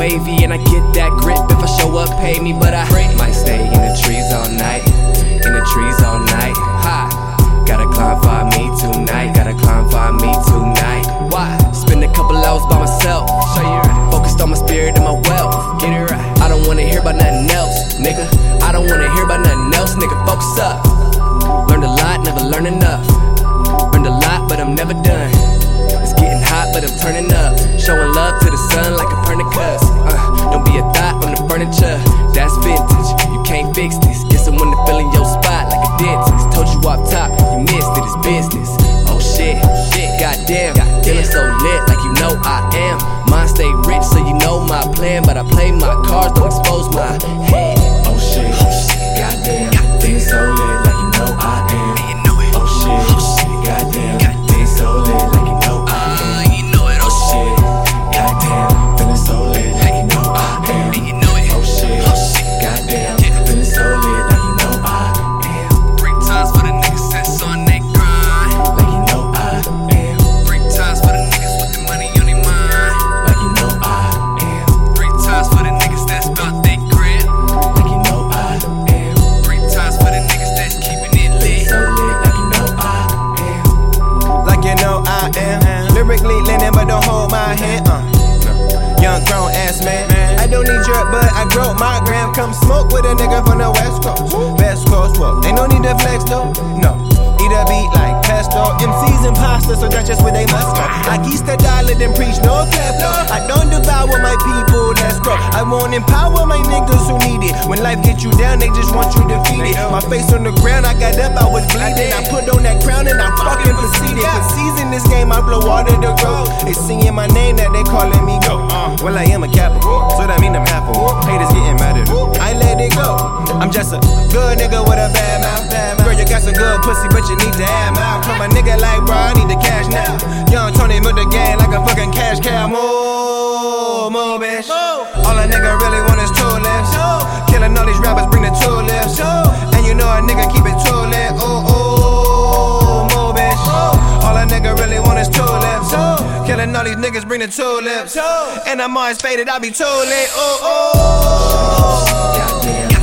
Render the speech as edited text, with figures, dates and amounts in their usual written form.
wavy and I get that grip. If I show up, pay me, but I might stay in the trees all night. In the trees all night. Ha! Gotta climb, find me tonight. Gotta climb, find me tonight. Why? Spend a couple hours by myself. Show you right. Focused on my spirit and my wealth. Get it right. I don't wanna hear about nothing else, nigga. I don't wanna hear about nothing else, nigga. Focus up. Learned a lot, never learned enough. Earned a lot, but I'm never done. It's getting hot, but I'm turning up. Showing love to the sun like Copernicus. Don't be a thought on the furniture. That's vintage, you can't fix this. Get someone to fill in your spot like a dentist. Told you up top, you missed it, it's business. Oh shit, goddamn. Feeling so lit like you know I am. Mine stay rich so you know my plan. But I play my cards, don't expose my head. Oh shit, goddamn. Feeling so lit like you know I am. Oh shit, goddamn. Feeling so lit like you know I am. Oh shit, goddamn. Feeling so lit like you know I am. Oh shit, goddamn. Feeling so lit like you know I am. 3 times for the niggas that's on they grind. Like you know I am. 3 times for the niggas with the money on their mind. Like you know I am. 3 times for the niggas that's about they grip. Like you know I am. 3 times for the niggas that's keeping it lit. So lit like you know I am. Like you know I am. Lyrically leaning, but don't hold my hand. Young grown ass man. I don't need your but I grow my gram. Come smoke with a nigga from the West Coast. West Coast, whoa. Ain't no need to flex though. No. Eat a beat like pesto. MC's imposter, so that's just where they must go. I keep the dialect and preach no klepto. I don't devour my people, let's grow. I won't empower my niggas who need it. When life gets you down, they just want you defeated. My face on the ground, I got up, I was bleeding. I put on that crown and I fucking proceeded. For season this game, I blow water to grow. They singing my name that they calling me go. Well, I am a capital, so that mean I'm apple. Haters getting mad at it. I let it go. I'm just a good nigga with a bad mouth. Girl, you got some good pussy, but you need to add mouth. From a nigga like, bro, I need the cash now. Young Tony with the gang like a fucking cash cow. More, bitch. All a nigga really want is two lips. Killing all these rappers, bring the tulips. And you know a nigga keep it too lit. More, bitch. All a nigga really want is two lips. Killing all these niggas, bring the tulips. And I'm always faded, I be too lit. Goddamn.